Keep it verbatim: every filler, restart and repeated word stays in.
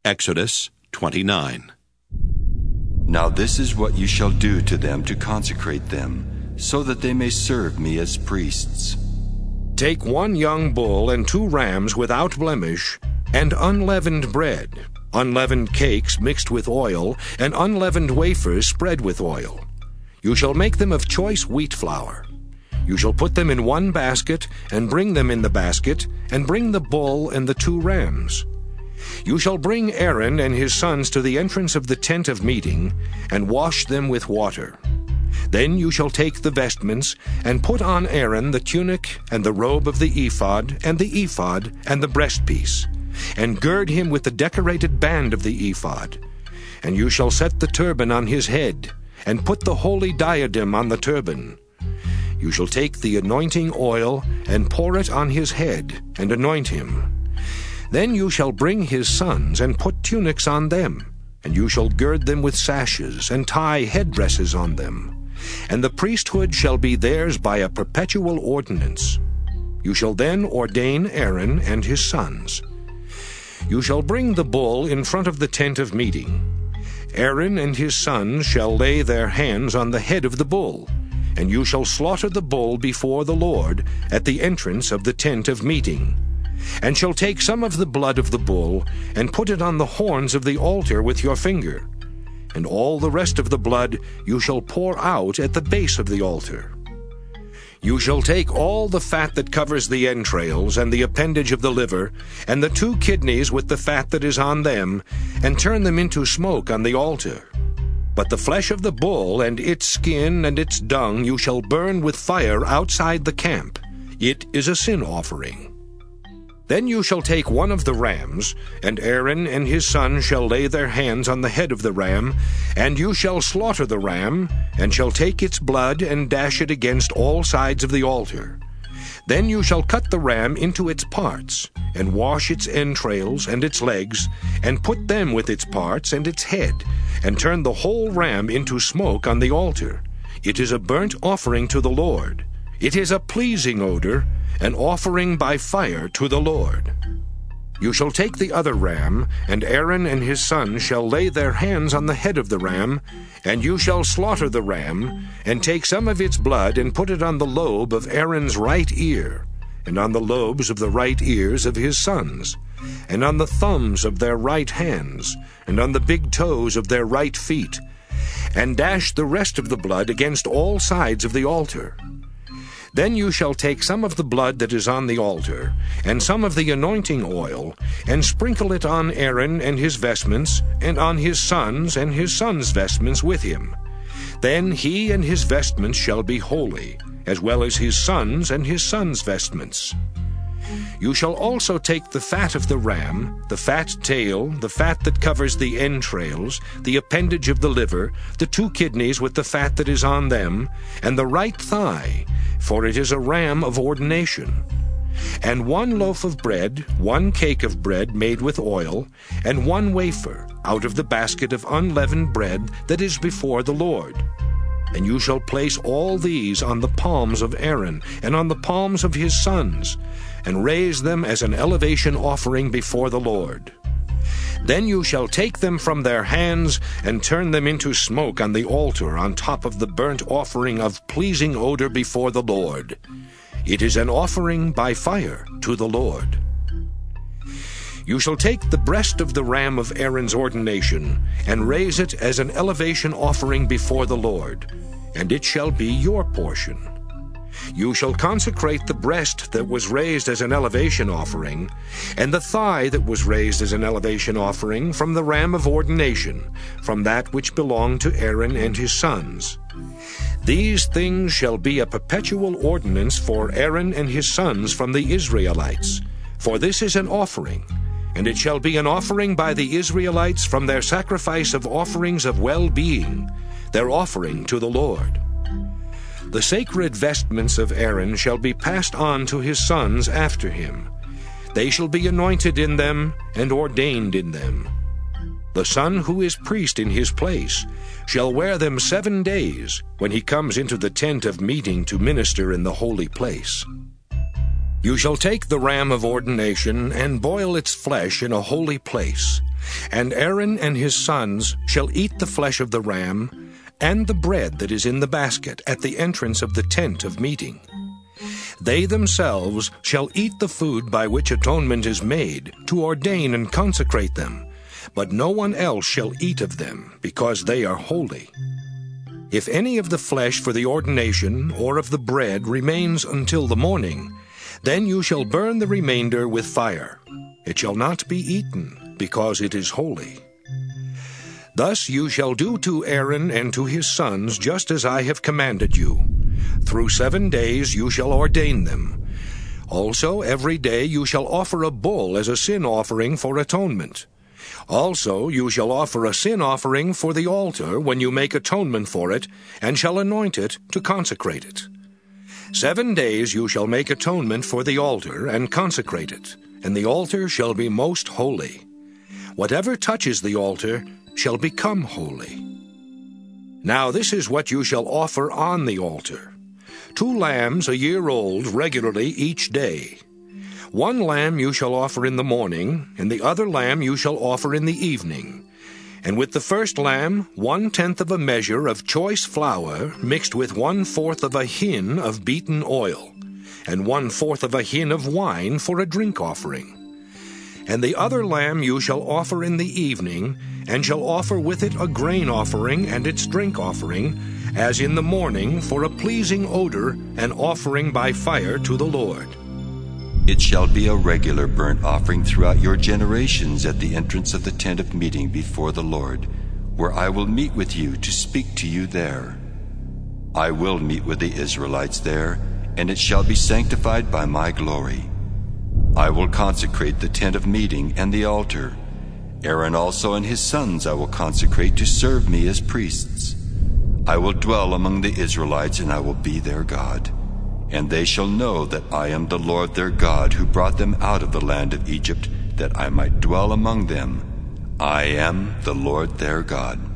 Exodus twenty-nine. Now this is what you shall do to them to consecrate them, so that they may serve me as priests. Take one young bull and two rams without blemish, and unleavened bread, unleavened cakes mixed with oil, and unleavened wafers spread with oil. You shall make them of choice wheat flour. You shall put them in one basket, and bring them in the basket, and bring the bull and the two rams. You shall bring Aaron and his sons to the entrance of the tent of meeting, and wash them with water. Then you shall take the vestments, and put on Aaron the tunic, and the robe of the ephod, and the ephod, and the breastpiece, and gird him with the decorated band of the ephod. And you shall set the turban on his head, and put the holy diadem on the turban. You shall take the anointing oil, and pour it on his head, and anoint him. Then you shall bring his sons, and put tunics on them, and you shall gird them with sashes, and tie headdresses on them. And the priesthood shall be theirs by a perpetual ordinance. You shall then ordain Aaron and his sons. You shall bring the bull in front of the tent of meeting. Aaron and his sons shall lay their hands on the head of the bull, and you shall slaughter the bull before the Lord at the entrance of the tent of meeting, and shall take some of the blood of the bull, and put it on the horns of the altar with your finger. And all the rest of the blood you shall pour out at the base of the altar. You shall take all the fat that covers the entrails, and the appendage of the liver, and the two kidneys with the fat that is on them, and turn them into smoke on the altar. But the flesh of the bull, and its skin, and its dung, you shall burn with fire outside the camp. It is a sin offering. Then you shall take one of the rams, and Aaron and his son shall lay their hands on the head of the ram, and you shall slaughter the ram, and shall take its blood and dash it against all sides of the altar. Then you shall cut the ram into its parts, and wash its entrails and its legs, and put them with its parts and its head, and turn the whole ram into smoke on the altar. It is a burnt offering to the Lord. It is a pleasing odor, an offering by fire to the Lord. You shall take the other ram, and Aaron and his sons shall lay their hands on the head of the ram, and you shall slaughter the ram, and take some of its blood and put it on the lobe of Aaron's right ear, and on the lobes of the right ears of his sons, and on the thumbs of their right hands, and on the big toes of their right feet, and dash the rest of the blood against all sides of the altar. Then you shall take some of the blood that is on the altar, and some of the anointing oil, and sprinkle it on Aaron and his vestments, and on his sons and his sons' vestments with him. Then he and his vestments shall be holy, as well as his sons and his sons' vestments. You shall also take the fat of the ram, the fat tail, the fat that covers the entrails, the appendage of the liver, the two kidneys with the fat that is on them, and the right thigh, for it is a ram of ordination, and one loaf of bread, one cake of bread made with oil, and one wafer out of the basket of unleavened bread that is before the Lord. And you shall place all these on the palms of Aaron and on the palms of his sons, and raise them as an elevation offering before the Lord. Then you shall take them from their hands and turn them into smoke on the altar on top of the burnt offering of pleasing odor before the Lord. It is an offering by fire to the Lord. You shall take the breast of the ram of Aaron's ordination, and raise it as an elevation offering before the Lord, and it shall be your portion. You shall consecrate the breast that was raised as an elevation offering, and the thigh that was raised as an elevation offering from the ram of ordination, from that which belonged to Aaron and his sons. These things shall be a perpetual ordinance for Aaron and his sons from the Israelites, for this is an offering, and it shall be an offering by the Israelites from their sacrifice of offerings of well-being, their offering to the Lord. The sacred vestments of Aaron shall be passed on to his sons after him. They shall be anointed in them and ordained in them. The son who is priest in his place shall wear them seven days when he comes into the tent of meeting to minister in the holy place. You shall take the ram of ordination and boil its flesh in a holy place, And Aaron and his sons shall eat the flesh of the ram, and the bread that is in the basket at the entrance of the tent of meeting. They themselves shall eat the food by which atonement is made, to ordain and consecrate them, but no one else shall eat of them, because they are holy. If any of the flesh for the ordination or of the bread remains until the morning, then you shall burn the remainder with fire. It shall not be eaten, because it is holy. Thus you shall do to Aaron and to his sons just as I have commanded you. Through seven days you shall ordain them. Also every day you shall offer a bull as a sin offering for atonement. Also you shall offer a sin offering for the altar when you make atonement for it, and shall anoint it to consecrate it. Seven days you shall make atonement for the altar, and consecrate it, and the altar shall be most holy. Whatever touches the altar shall become holy. Now this is what you shall offer on the altar: two lambs a year old regularly each day. One lamb you shall offer in the morning, and the other lamb you shall offer in the evening. And with the first lamb one-tenth of a measure of choice flour mixed with one-fourth of a hin of beaten oil, and one-fourth of a hin of wine for a drink offering. And the other lamb you shall offer in the evening, and shall offer with it a grain offering and its drink offering, as in the morning, for a pleasing odor, an offering by fire to the Lord. It shall be a regular burnt offering throughout your generations at the entrance of the tent of meeting before the Lord, where I will meet with you to speak to you there. I will meet with the Israelites there, and it shall be sanctified by my glory. I will consecrate the tent of meeting and the altar. Aaron also and his sons I will consecrate to serve me as priests. I will dwell among the Israelites, and I will be their God. And they shall know that I am the Lord their God, who brought them out of the land of Egypt, that I might dwell among them. I am the Lord their God.